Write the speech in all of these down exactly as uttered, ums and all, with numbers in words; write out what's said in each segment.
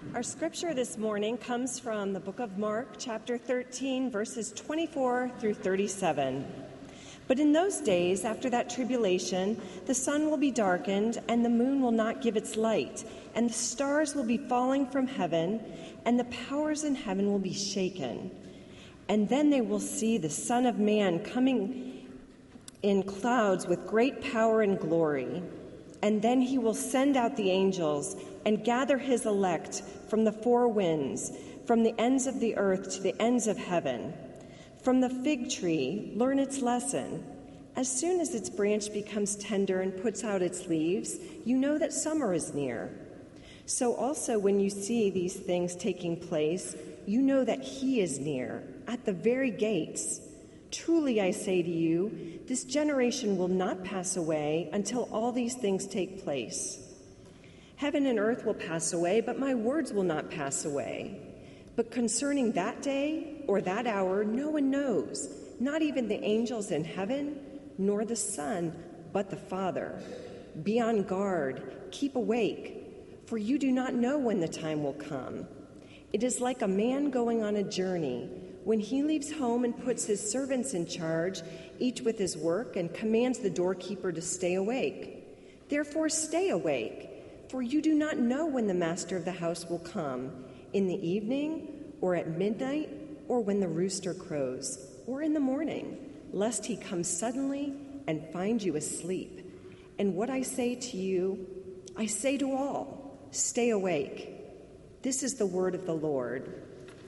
Our scripture this morning comes from the book of Mark, chapter thirteen, verses twenty-four through thirty-seven. But in those days, after that tribulation, the sun will be darkened, and the moon will not give its light, and the stars will be falling from heaven, and the powers in heaven will be shaken. And then they will see the Son of Man coming in clouds with great power and glory. And then he will send out the angels and gather his elect from the four winds, from the ends of the earth to the ends of heaven. From the fig tree, learn its lesson. As soon as its branch becomes tender and puts out its leaves, you know that summer is near. So also when you see these things taking place, you know that he is near, at the very gates. Truly I say to you, this generation will not pass away until all these things take place. Heaven and earth will pass away, but my words will not pass away. But concerning that day or that hour, no one knows, not even the angels in heaven, nor the Son, but the Father. Be on guard, keep awake, for you do not know when the time will come. It is like a man going on a journey, when he leaves home and puts his servants in charge, each with his work, and commands the doorkeeper to stay awake. Therefore stay awake, for you do not know when the master of the house will come, in the evening, or at midnight, or when the rooster crows, or in the morning, lest he come suddenly and find you asleep. And what I say to you, I say to all, stay awake. This is the word of the Lord.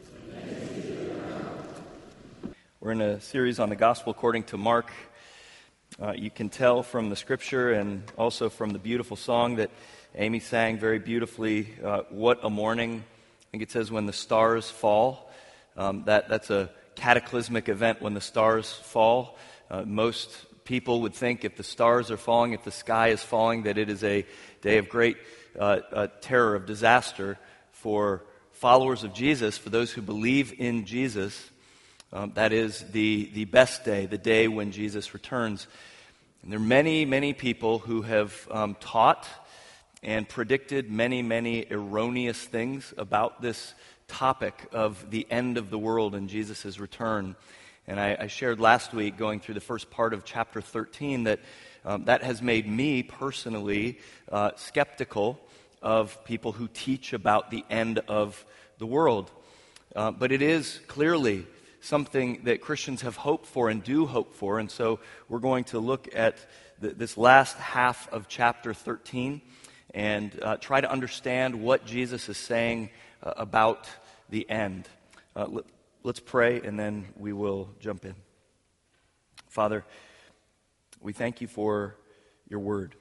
We're in a series on the gospel according to Mark. Uh, you can tell from the scripture and also from the beautiful song that Amy sang very beautifully, uh, what a morning. I think it says when the stars fall. Um, that That's a cataclysmic event when the stars fall. Uh, most people would think if the stars are falling, if the sky is falling, that it is a day of great uh, uh, terror, of disaster for followers of Jesus, for those who believe in Jesus. Um, that is the, the best day, the day when Jesus returns. And there are many, many people who have um, taught and predicted many, many erroneous things about this topic of the end of the world and Jesus' return. And I, I shared last week, going through the first part of chapter thirteen, that um, that has made me personally uh, skeptical of people who teach about the end of the world. Uh, but it is clearly something that Christians have hoped for and do hope for. And so we're going to look at the, this last half of chapter thirteen and uh, try to understand what Jesus is saying uh, about the end. Uh, let, let's pray, and then we will jump in. Father, we thank you for your word.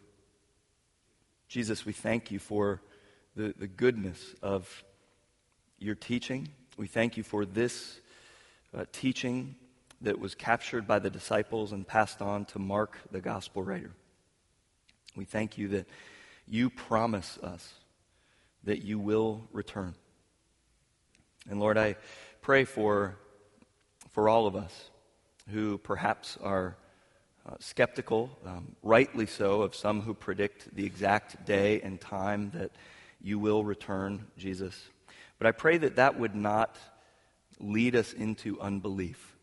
Jesus, we thank you for the, the goodness of your teaching. We thank you for this Uh, teaching that was captured by the disciples and passed on to Mark, the gospel writer. We thank you that you promise us that you will return. And Lord, I pray for, for all of us who perhaps are uh, skeptical, um, rightly so, of some who predict the exact day and time that you will return, Jesus. But I pray that that would not lead us into unbelief.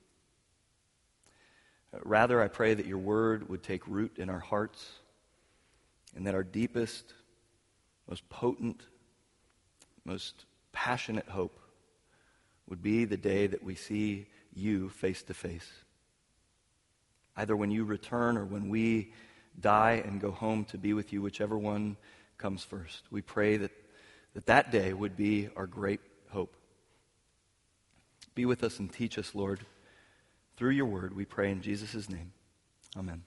Rather, I pray that your word would take root in our hearts, and that our deepest, most potent, most passionate hope would be the day that we see you face to face. Either when you return or when we die and go home to be with you, whichever one comes first. We pray that that, that day would be our great hope. Be with us and teach us, Lord, through your word, we pray in Jesus' name. Amen.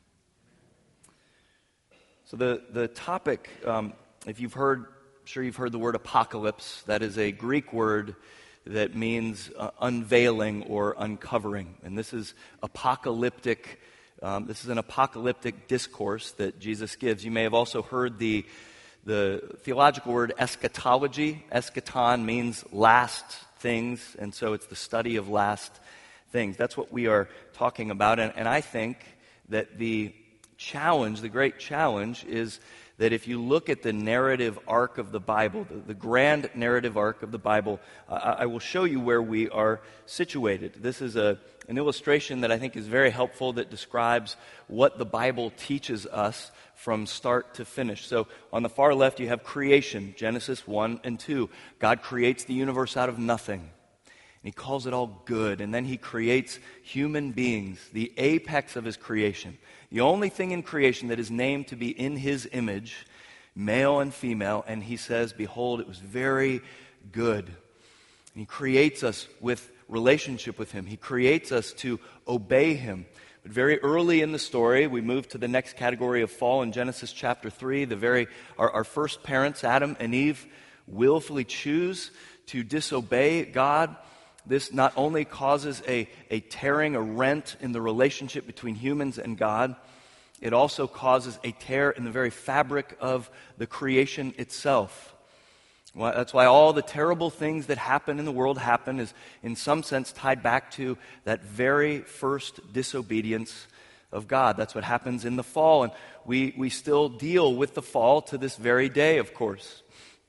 So the, the topic, um, if you've heard, I'm sure you've heard the word apocalypse. That is a Greek word that means uh, unveiling or uncovering. And this is apocalyptic, um, this is an apocalyptic discourse that Jesus gives. You may have also heard the, the theological word eschatology. Eschaton means last things, and so it's the study of last things. That's what we are talking about, and, and I think that the challenge, the great challenge, is that if you look at the narrative arc of the Bible, the, the grand narrative arc of the Bible, uh, I, I will show you where we are situated. This is a, an illustration that I think is very helpful that describes what the Bible teaches us from start to finish. So on the far left you have creation, Genesis one and two. God creates the universe out of nothing. And he calls it all good. And then he creates human beings, the apex of his creation. The only thing in creation that is named to be in his image, male and female. And he says, behold, it was very good. And he creates us with relationship with him. He creates us to obey him. But very early in the story, we move to the next category of fall in Genesis chapter three. The very our, our first parents, Adam and Eve, willfully choose to disobey God. This not only causes a, a tearing, a rent in the relationship between humans and God, it also causes a tear in the very fabric of the creation itself. Well, that's why all the terrible things that happen in the world happen is in some sense tied back to that very first disobedience of God. That's what happens in the fall, and we, we still deal with the fall to this very day, of course.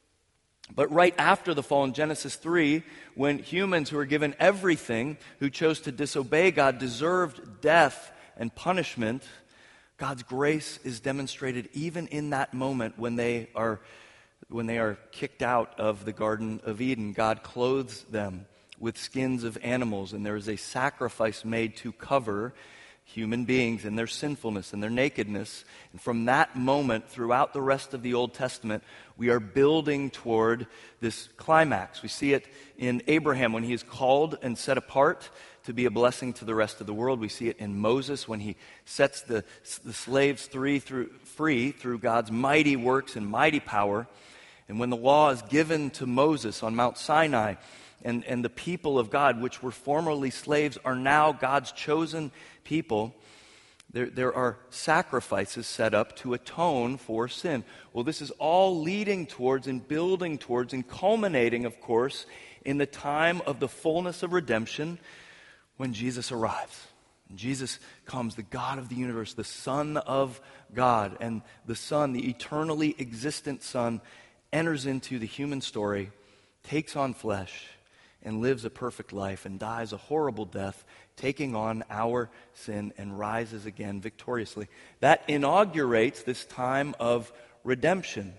But right after the fall in Genesis three, when humans who were given everything, who chose to disobey God, deserved death and punishment, God's grace is demonstrated even in that moment when they are when they are kicked out of the Garden of Eden. God clothes them with skins of animals, and there is a sacrifice made to cover human beings and their sinfulness and their nakedness. And from that moment, throughout the rest of the Old Testament, we are building toward this climax. We see it in Abraham when he is called and set apart to be a blessing to the rest of the world. We see it in Moses when he sets the, the slaves free through, free through God's mighty works and mighty power. And when the law is given to Moses on Mount Sinai, and, and the people of God, which were formerly slaves, are now God's chosen people, there, there are sacrifices set up to atone for sin. Well, this is all leading towards and building towards and culminating, of course, in the time of the fullness of redemption when Jesus arrives. And Jesus comes, the God of the universe, the Son of God, and the Son, the eternally existent Son, enters into the human story, takes on flesh, and lives a perfect life and dies a horrible death, taking on our sin and rises again victoriously. That inaugurates this time of redemption.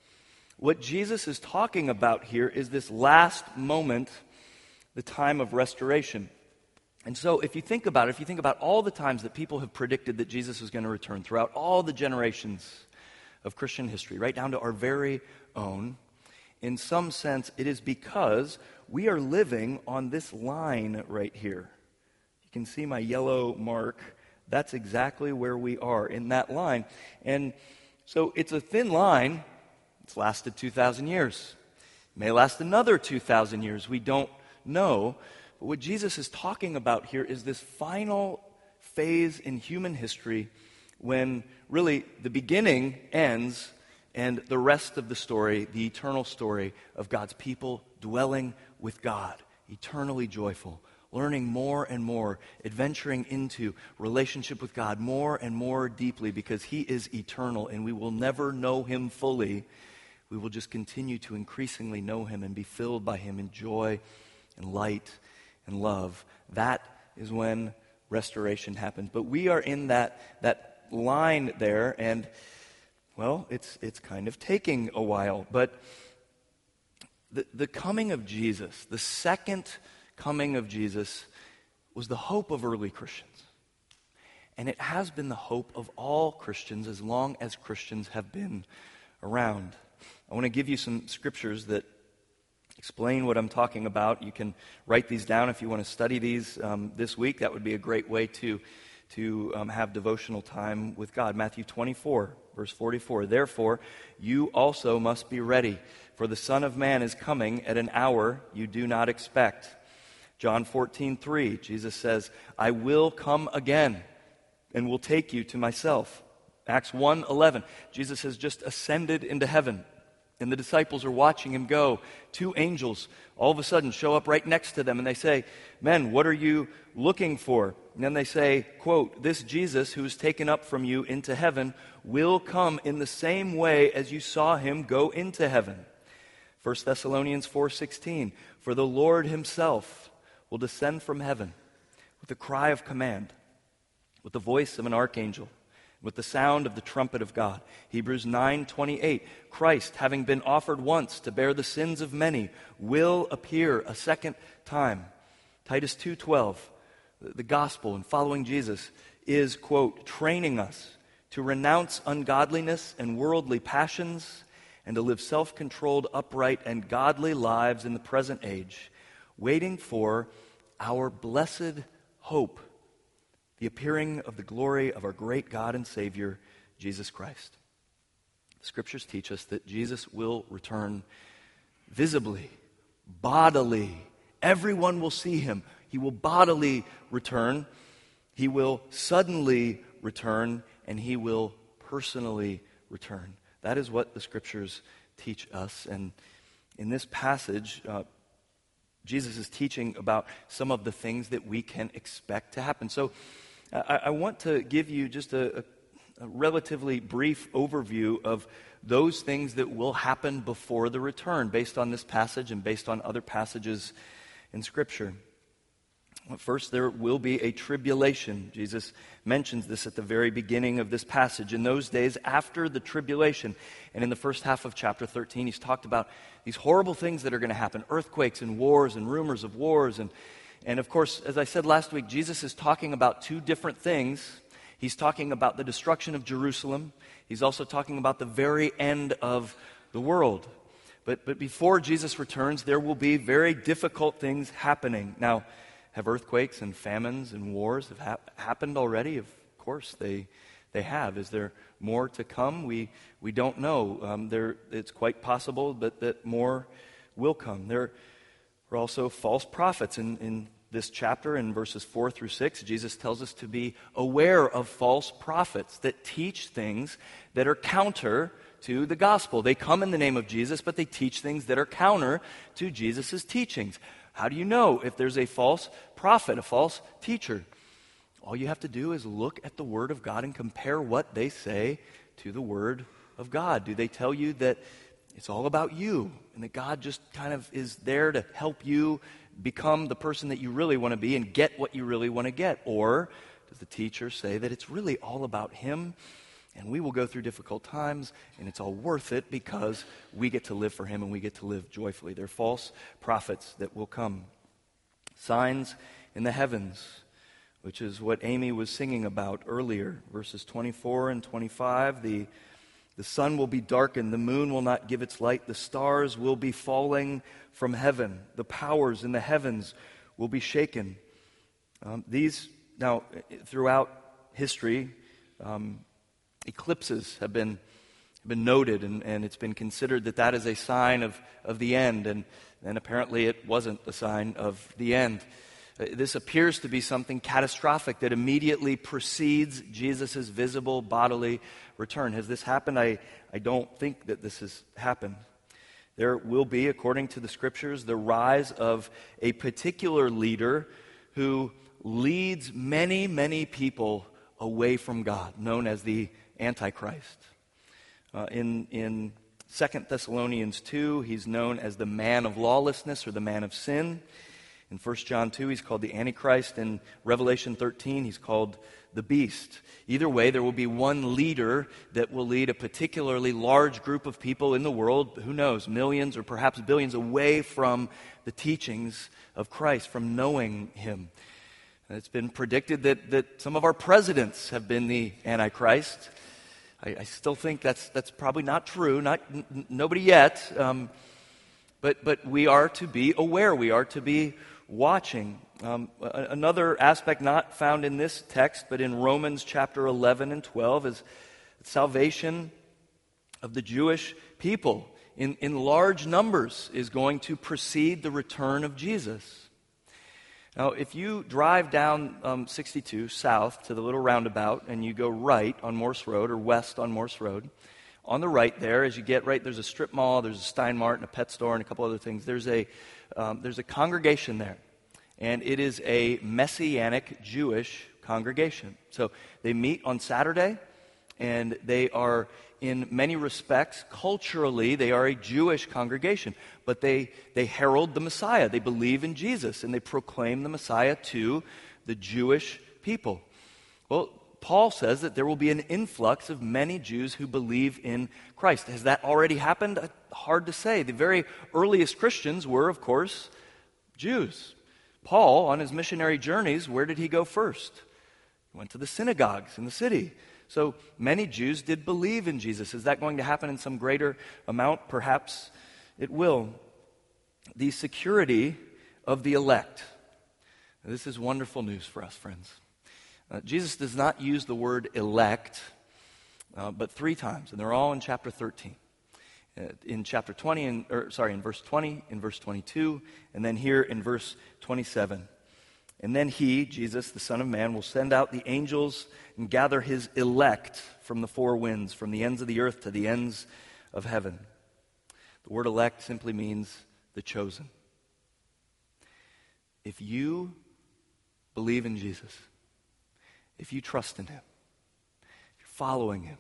What Jesus is talking about here is this last moment, the time of restoration. And so if you think about it, if you think about all the times that people have predicted that Jesus was going to return throughout all the generations of Christian history, right down to our very own, in some sense, it is because we are living on this line right here. You can see my yellow mark. That's exactly where we are, in that line. And so it's a thin line. It's lasted two thousand years. It may last another two thousand years. We don't know. But what Jesus is talking about here is this final phase in human history when really the beginning ends and the rest of the story, the eternal story of God's people dwelling with God, eternally joyful, learning more and more, adventuring into relationship with God more and more deeply because he is eternal and we will never know him fully. We will just continue to increasingly know him and be filled by him in joy and light and love. That is when restoration happens. But we are in that, that line there, and well, it's it's kind of taking a while, but the, the coming of Jesus, the second coming of Jesus, was the hope of early Christians. And it has been the hope of all Christians as long as Christians have been around. I want to give you some scriptures that explain what I'm talking about. You can write these down if you want to study these um, this week. That would be a great way to to um, have devotional time with God. Matthew twenty-four, verse forty-four. Therefore, you also must be ready, for the Son of Man is coming at an hour you do not expect. John fourteen, three, Jesus says, I will come again and will take you to myself. Acts one, eleven, Jesus has just ascended into heaven, and the disciples are watching him go. Two angels all of a sudden show up right next to them, and they say, men, what are you looking for? And then they say, quote, "This Jesus who is taken up from you into heaven will come in the same way as you saw him go into heaven." First Thessalonians four sixteen, "For the Lord himself will descend from heaven with a cry of command, with the voice of an archangel, with the sound of the trumpet of God." Hebrews nine twenty-eight, "Christ, having been offered once to bear the sins of many, will appear a second time." Titus two twelve, the gospel and following Jesus is, quote, "training us to renounce ungodliness and worldly passions and to live self-controlled, upright, and godly lives in the present age, waiting for our blessed hope, the appearing of the glory of our great God and Savior, Jesus Christ." The Scriptures teach us that Jesus will return visibly, bodily. Everyone will see him. He will bodily return. He will suddenly return, and he will personally return. That is what the Scriptures teach us. And in this passage, uh, Jesus is teaching about some of the things that we can expect to happen. So I, I want to give you just a, a, a relatively brief overview of those things that will happen before the return, based on this passage and based on other passages in Scripture. First, there will be a tribulation. Jesus mentions this at the very beginning of this passage. In those days after the tribulation, and in the first half of chapter thirteen, he's talked about these horrible things that are going to happen, earthquakes and wars and rumors of wars. And, and of course, as I said last week, Jesus is talking about two different things. He's talking about the destruction of Jerusalem. He's also talking about the very end of the world. But, but before Jesus returns, there will be very difficult things happening. Now, have earthquakes and famines and wars have hap- happened already? Of course they they have. Is there more to come? We we don't know. Um, there, it's quite possible that, that more will come. There are also false prophets. In, in this chapter, in verses four through six, Jesus tells us to be aware of false prophets that teach things that are counter to the gospel. They come in the name of Jesus, but they teach things that are counter to Jesus' teachings. How do you know if there's a false prophet, a false teacher? All you have to do is look at the Word of God and compare what they say to the Word of God. Do they tell you that it's all about you and that God just kind of is there to help you become the person that you really want to be and get what you really want to get? Or does the teacher say that it's really all about him and we will go through difficult times, and it's all worth it because we get to live for him and we get to live joyfully? They're false prophets that will come. Signs in the heavens, which is what Amy was singing about earlier. Verses twenty-four and twenty-five, the, the sun will be darkened, the moon will not give its light, the stars will be falling from heaven, the powers in the heavens will be shaken. Um, these, now, throughout history, um, eclipses have been been noted, and, and it's been considered that that is a sign of, of the end, and, and apparently it wasn't a sign of the end. Uh, this appears to be something catastrophic that immediately precedes Jesus' visible bodily return. Has this happened? I, I don't think that this has happened. There will be, according to the Scriptures, the rise of a particular leader who leads many, many people away from God, known as the Antichrist. Uh, in in Second Thessalonians two, he's known as the man of lawlessness or the man of sin. In First John two, he's called the Antichrist. In Revelation thirteen, he's called the beast. Either way, there will be one leader that will lead a particularly large group of people in the world, who knows, millions or perhaps billions, away from the teachings of Christ, from knowing him. And it's been predicted that, that some of our presidents have been the Antichrist. I, I still think that's that's probably not true, not n- nobody yet. Um, but but we are to be aware. We are to be watching. Um, a- another aspect not found in this text, but in Romans chapter eleven and twelve, is salvation of the Jewish people in, in large numbers is going to precede the return of Jesus. Now, if you drive down um, sixty-two south to the little roundabout and you go right on Morse Road or west on Morse Road, on the right there, as you get right, there's a strip mall, there's a Stein Mart and a pet store and a couple other things. There's a um, there's a congregation there, and it is a Messianic Jewish congregation. So they meet on Saturday, and they are, in many respects, culturally, they are a Jewish congregation, but they, they herald the Messiah. They believe in Jesus, and they proclaim the Messiah to the Jewish people. Well, Paul says that there will be an influx of many Jews who believe in Christ. Has that already happened? Hard to say. The very earliest Christians were, of course, Jews. Paul, on his missionary journeys, where did he go first? He went to the synagogues in the city. So many Jews did believe in Jesus. Is that going to happen in some greater amount? Perhaps it will. The security of the elect. This is wonderful news for us, friends. Uh, Jesus does not use the word elect, uh, but three times, and they're all in chapter thirteen. Uh, in chapter twenty, and, or sorry, in verse twenty, in verse twenty-two, and then here in verse twenty-seven. And then he, Jesus, the Son of Man, will send out the angels and gather his elect from the four winds, from the ends of the earth to the ends of heaven. The word elect simply means the chosen. If you believe in Jesus, if you trust in him, if you're following him,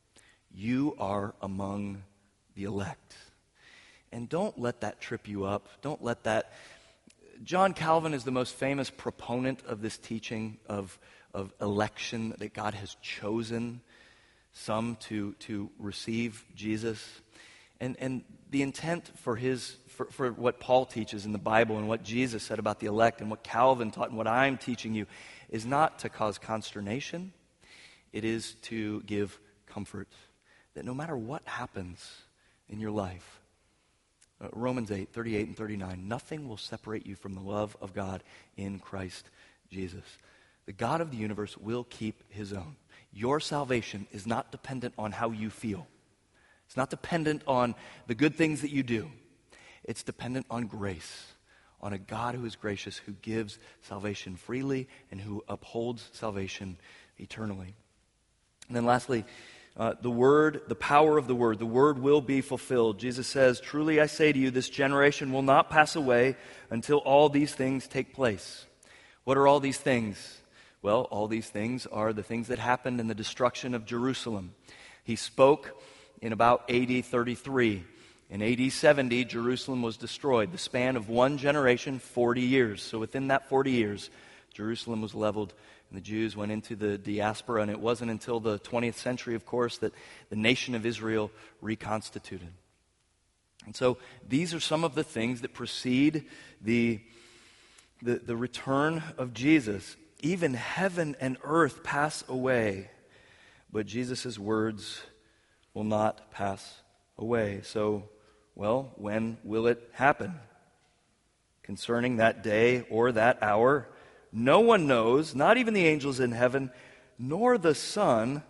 you are among the elect. And don't let that trip you up. Don't let that... John Calvin is the most famous proponent of this teaching of, of election, that God has chosen some to, to receive Jesus. And, and the intent for his for, for what Paul teaches in the Bible and what Jesus said about the elect and what Calvin taught and what I'm teaching you is not to cause consternation. It is to give comfort that no matter what happens in your life, Uh, Romans eight, thirty-eight and thirty-nine, nothing will separate you from the love of God in Christ Jesus. The God of the universe will keep his own. Your salvation is not dependent on how you feel. It's not dependent on the good things that you do. It's dependent on grace, on a God who is gracious, who gives salvation freely and who upholds salvation eternally. And then lastly, Uh, the word, the power of the word, the word will be fulfilled. Jesus says, "Truly I say to you, this generation will not pass away until all these things take place." What are all these things? Well, all these things are the things that happened in the destruction of Jerusalem. He spoke in about A D thirty-three. In A D seventy, Jerusalem was destroyed. The span of one generation, forty years. So within that forty years, Jerusalem was leveled, and the Jews went into the diaspora, and it wasn't until the twentieth century, of course, that the nation of Israel reconstituted. And so these are some of the things that precede the, the, the return of Jesus. Even heaven and earth pass away, but Jesus' words will not pass away. So, well, when will it happen? Concerning that day or that hour, no one knows, not even the angels in heaven, nor the Son,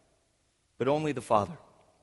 but only the Father.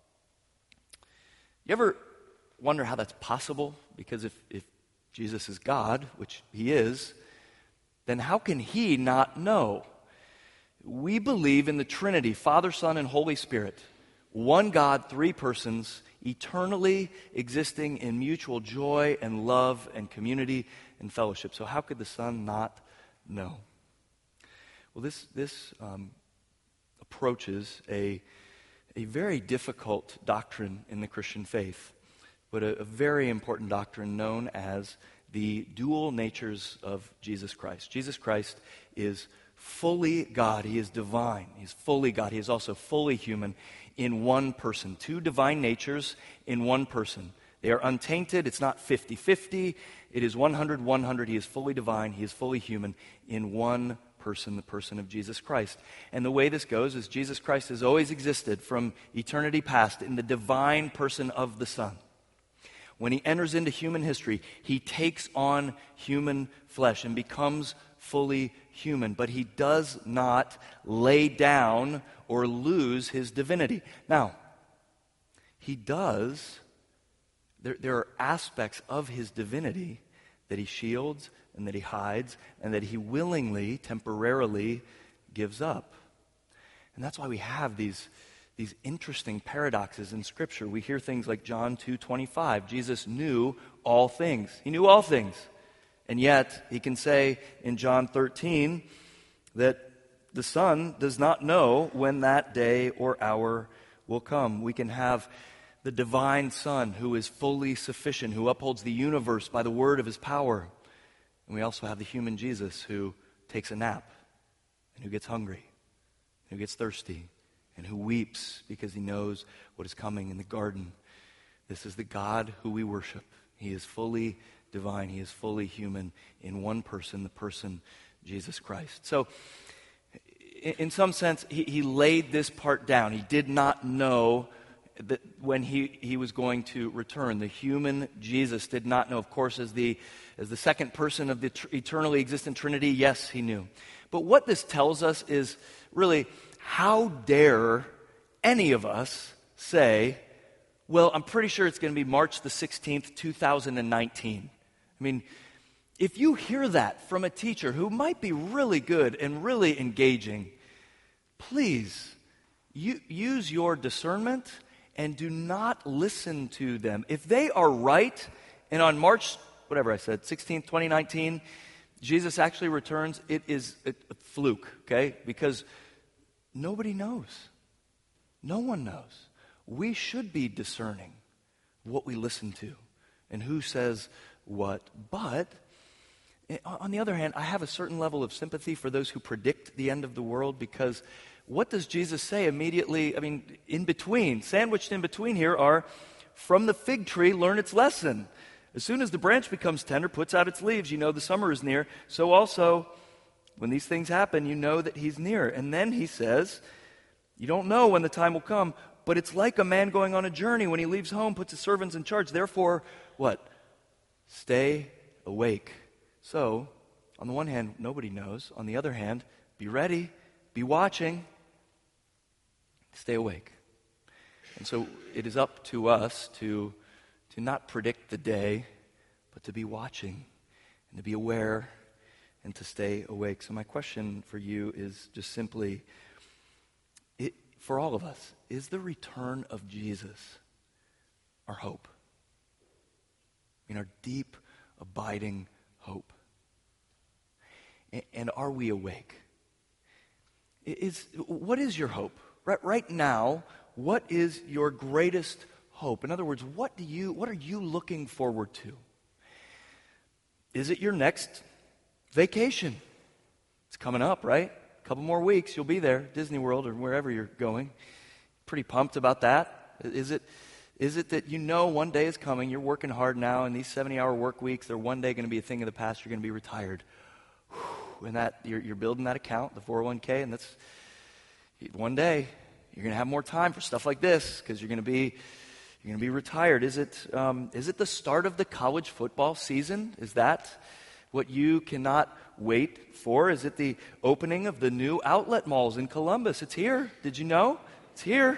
You ever wonder how that's possible? Because if, if Jesus is God, which he is, then how can he not know? We believe in the Trinity, Father, Son, and Holy Spirit. One God, three persons, eternally existing in mutual joy and love and community and fellowship. So how could the Son not know? Well, this this um, approaches a a very difficult doctrine in the Christian faith, but a, a very important doctrine known as the dual natures of Jesus Christ. Jesus Christ is fully God. He is divine. He is fully God. He is also fully human in one person. Two divine natures in one person. They are untainted. It's not fifty-fifty. It is one hundred one hundred. He is fully divine. He is fully human in one person, the person of Jesus Christ. And the way this goes is Jesus Christ has always existed from eternity past in the divine person of the Son. When he enters into human history, he takes on human flesh and becomes fully human, but he does not lay down or lose his divinity. Now, he does, there, there are aspects of his divinity that he shields and that he hides and that he willingly, temporarily gives up. And that's why we have these These interesting paradoxes in Scripture. We hear things like John two twenty-five. Jesus knew all things. He knew all things. And yet, he can say in John thirteen that the Son does not know when that day or hour will come. We can have the divine Son who is fully sufficient, who upholds the universe by the word of his power. And we also have the human Jesus who takes a nap and who gets hungry, who gets thirsty, and who weeps because he knows what is coming in the garden. This is the God who we worship. He is fully divine. He is fully human in one person, the person Jesus Christ. So, in, in some sense, he, he laid this part down. He did not know that when he, he was going to return. The human Jesus did not know. Of course, as the, as the second person of the tr- eternally existent Trinity, yes, he knew. But what this tells us is really, how dare any of us say, well, I'm pretty sure it's going to be March the sixteenth, two thousand nineteen. I mean, if you hear that from a teacher who might be really good and really engaging, please you, use your discernment and do not listen to them. If they are right, and on March, whatever I said, sixteenth, twenty nineteen, Jesus actually returns, it is a, a fluke, okay? Because nobody knows. No one knows. We should be discerning what we listen to and who says what. But, on the other hand, I have a certain level of sympathy for those who predict the end of the world, because what does Jesus say immediately? I mean, in between, sandwiched in between here are, from the fig tree, learn its lesson. As soon as the branch becomes tender, puts out its leaves, you know the summer is near. So also, when these things happen, you know that he's near. And then he says, you don't know when the time will come, but it's like a man going on a journey. When he leaves home, puts his servants in charge. Therefore, what? Stay awake. So, on the one hand, nobody knows. On the other hand, be ready, be watching, stay awake. And so it is up to us to, to not predict the day, but to be watching and to be aware and to stay awake. So my question for you is just simply, it, for all of us, is the return of Jesus our hope? I mean, our deep, abiding hope. And, and are we awake? Is, what is your hope? Right, right now, what is your greatest hope? In other words, what do you, what are you looking forward to? Is it your next vacation? It's coming up, right? A couple more weeks, you'll be there, Disney World or wherever you're going. Pretty pumped about that. Is it, is it that you know one day is coming, you're working hard now, and these seventy-hour work weeks, they're one day going to be a thing of the past, you're going to be retired. Whew, and that you're, you're building that account, the four oh one k, and that's one day you're going to have more time for stuff like this because you're going to be you're going to be retired. Is it um, is it the start of the college football season? Is that what you cannot wait for? Is it the opening of the new outlet malls in Columbus? It's here. Did you know? It's here.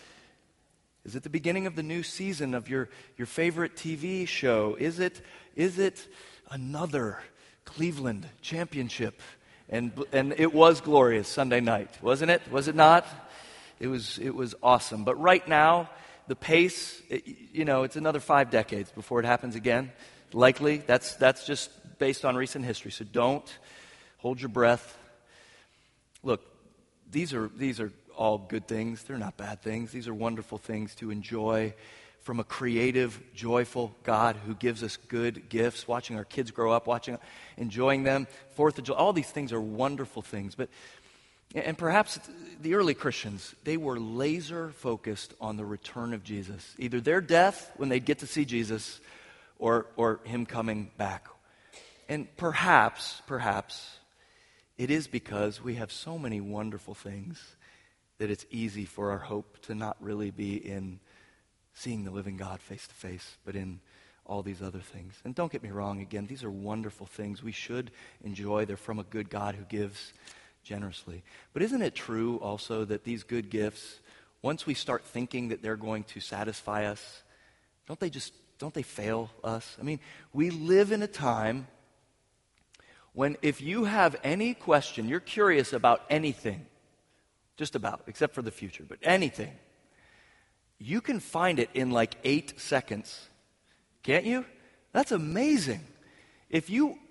Is it the beginning of the new season of your, your favorite T V show? Is it is it another Cleveland championship? And and it was glorious Sunday night, wasn't it? Was it not? It was it was awesome. But right now, the pace, it, you know, it's another five decades before it happens again. Likely, that's that's just based on recent history. So don't hold your breath. Look, these are these are all good things. They're not bad things. These are wonderful things to enjoy from a creative, joyful God who gives us good gifts, watching our kids grow up, watching, enjoying them, Fourth of July, all these things are wonderful things. But, and perhaps the early Christians, they were laser focused on the return of Jesus, either their death when they'd get to see Jesus, or or him coming back. And perhaps, perhaps, it is because we have so many wonderful things that it's easy for our hope to not really be in seeing the living God face to face, but in all these other things. And don't get me wrong, again, these are wonderful things we should enjoy. They're from a good God who gives generously. But isn't it true also that these good gifts, once we start thinking that they're going to satisfy us, don't they just, don't they fail us? I mean, we live in a time when if you have any question, you're curious about anything, just about, except for the future, but anything, you can find it in like eight seconds. Can't you? That's amazing. If you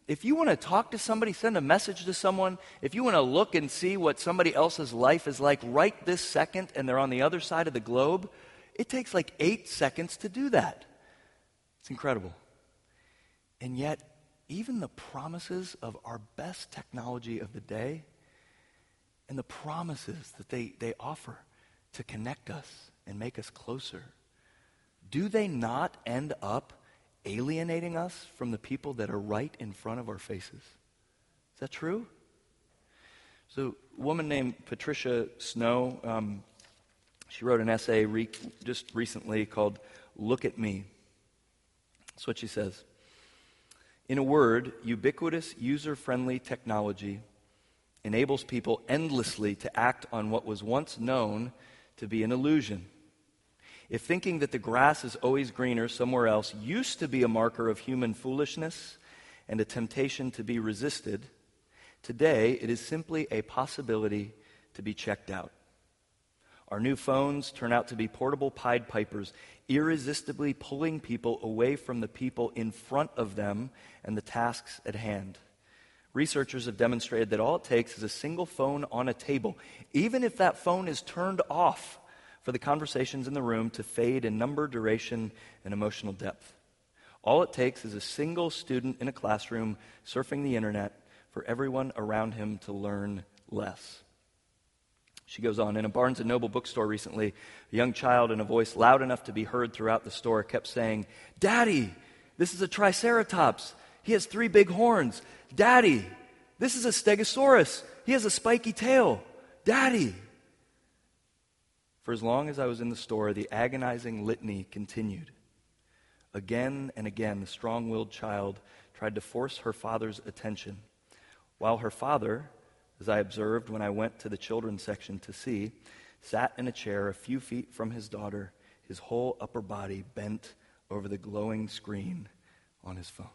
If you want to talk to somebody, send a message to someone, if you want to look and see what somebody else's life is like right this second and they're on the other side of the globe, it takes like eight seconds to do that. It's incredible. And yet, even the promises of our best technology of the day and the promises that they, they offer to connect us and make us closer, do they not end up alienating us from the people that are right in front of our faces? Is that true? So a woman named Patricia Snow, um, she wrote an essay re- just recently called Look at Me. That's what she says. In a word, ubiquitous, user-friendly technology enables people endlessly to act on what was once known to be an illusion. If thinking that the grass is always greener somewhere else used to be a marker of human foolishness and a temptation to be resisted, today it is simply a possibility to be checked out. Our new phones turn out to be portable Pied Pipers, irresistibly pulling people away from the people in front of them and the tasks at hand. Researchers have demonstrated that all it takes is a single phone on a table, even if that phone is turned off, for the conversations in the room to fade in number, duration, and emotional depth. All it takes is a single student in a classroom surfing the internet for everyone around him to learn less. She goes on, in a Barnes and Noble bookstore recently, a young child in a voice loud enough to be heard throughout the store kept saying, "Daddy, this is a Triceratops. He has three big horns. Daddy, this is a Stegosaurus. He has a spiky tail. Daddy." For as long as I was in the store, the agonizing litany continued. Again and again, the strong-willed child tried to force her father's attention, while her father, as I observed when I went to the children's section to see, sat in a chair a few feet from his daughter, his whole upper body bent over the glowing screen on his phone.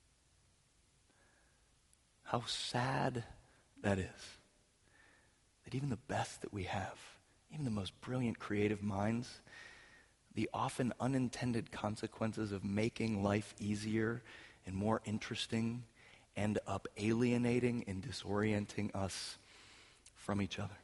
How sad that is, that even the best that we have, even the most brilliant creative minds, the often unintended consequences of making life easier and more interesting end up alienating and disorienting us from each other.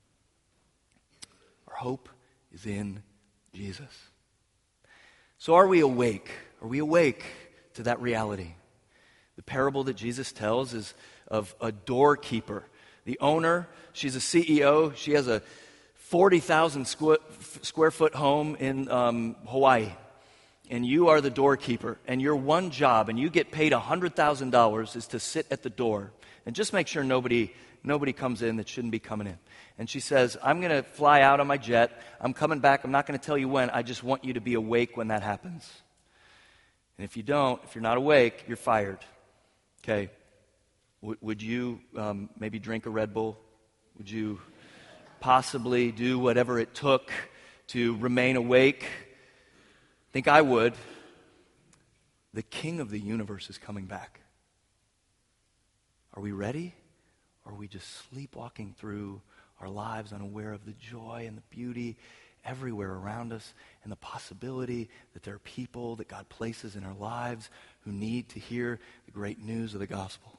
Our hope is in Jesus. So are we awake? Are we awake to that reality? The parable that Jesus tells is of a doorkeeper. The owner, she's a C E O. She has a forty thousand square foot home in um, Hawaii. And you are the doorkeeper. And your one job, and you get paid one hundred thousand dollars, is to sit at the door and just make sure nobody nobody comes in that shouldn't be coming in. And she says, I'm going to fly out on my jet. I'm coming back. I'm not going to tell you when. I just want you to be awake when that happens. And if you don't, if you're not awake, you're fired. Okay. W- would you um, maybe drink a Red Bull? Would you possibly do whatever it took to remain awake? I think I would. The King of the universe is coming back. Are we ready? Or are we just sleepwalking through our lives unaware of the joy and the beauty everywhere around us and the possibility that there are people that God places in our lives who need to hear the great news of the gospel?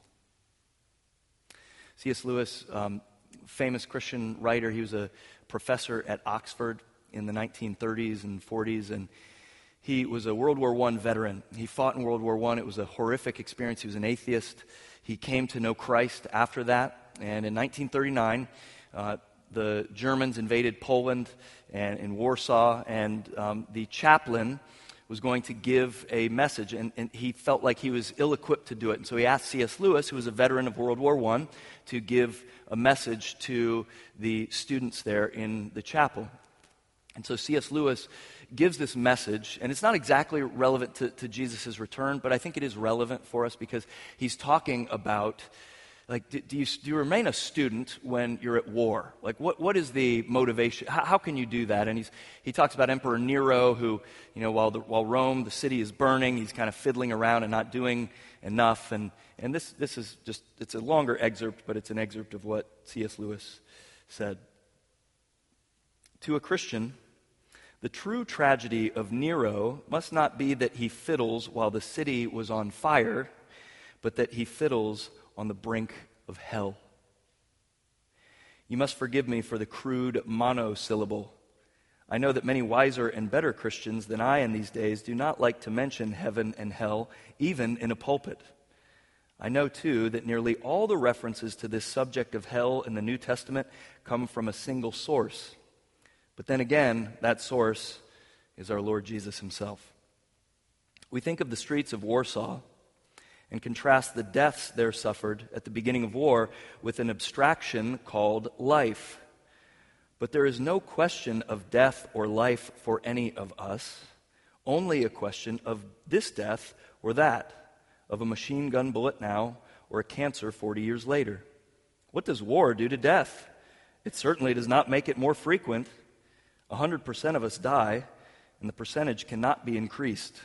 C S Lewis, um, famous Christian writer, he was a professor at Oxford in the nineteen thirties and forties, and he was a World War One veteran. He fought in World War One. It was a horrific experience. He was an atheist. He came to know Christ after that, and in nineteen thirty-nine, uh, the Germans invaded Poland and in Warsaw, and um, the chaplain was going to give a message, and, and he felt like he was ill-equipped to do it. And so he asked C S Lewis, who was a veteran of World War One, to give a message to the students there in the chapel. And so C S Lewis gives this message, and it's not exactly relevant to, to Jesus' return, but I think it is relevant for us because he's talking about, like, do, do, you, do you remain a student when you're at war? Like, what, what is the motivation? How, how can you do that? And he's, he talks about Emperor Nero, who, you know, while, the, while Rome, the city is burning, he's kind of fiddling around and not doing enough. And, and this, this is just, it's a longer excerpt, but it's an excerpt of what C S Lewis said. To a Christian, the true tragedy of Nero must not be that he fiddles while the city was on fire, but that he fiddles on the brink of hell. You must forgive me for the crude monosyllable. I know that many wiser and better Christians than I in these days do not like to mention heaven and hell, even in a pulpit. I know, too, that nearly all the references to this subject of hell in the New Testament come from a single source. But then again, that source is our Lord Jesus himself. We think of the streets of Warsaw and contrast the deaths there suffered at the beginning of war with an abstraction called life. But there is no question of death or life for any of us, only a question of this death or that, of a machine gun bullet now or a cancer forty years later. What does war do to death? It certainly does not make it more frequent. A hundred percent of us die, and the percentage cannot be increased.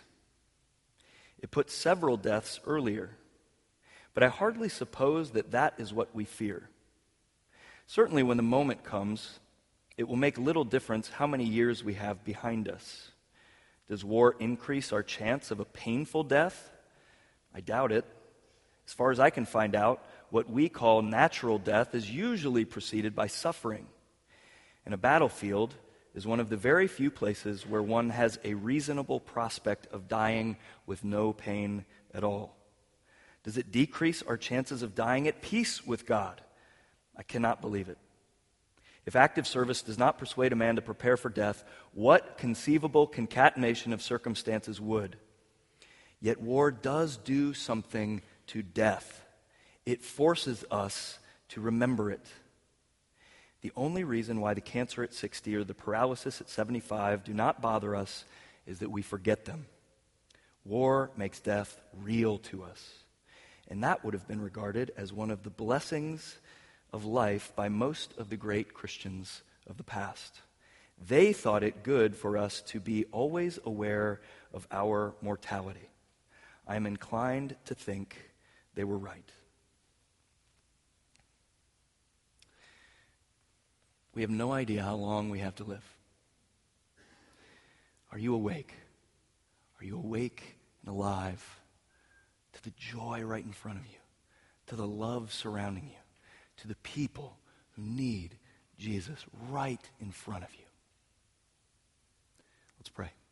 It puts several deaths earlier, but I hardly suppose that that is what we fear. Certainly when the moment comes, it will make little difference how many years we have behind us. Does war increase our chance of a painful death? I doubt it. As far as I can find out, what we call natural death is usually preceded by suffering. And a battlefield is one of the very few places where one has a reasonable prospect of dying with no pain at all. Does it decrease our chances of dying at peace with God? I cannot believe it. If active service does not persuade a man to prepare for death, what conceivable concatenation of circumstances would? Yet war does do something to death. It forces us to remember it. The only reason why the cancer at sixty or the paralysis at seventy-five do not bother us is that we forget them. War makes death real to us. And that would have been regarded as one of the blessings of life by most of the great Christians of the past. They thought it good for us to be always aware of our mortality. I am inclined to think they were right. We have no idea how long we have to live. Are you awake? Are you awake and alive to the joy right in front of you, to the love surrounding you, to the people who need Jesus right in front of you? Let's pray.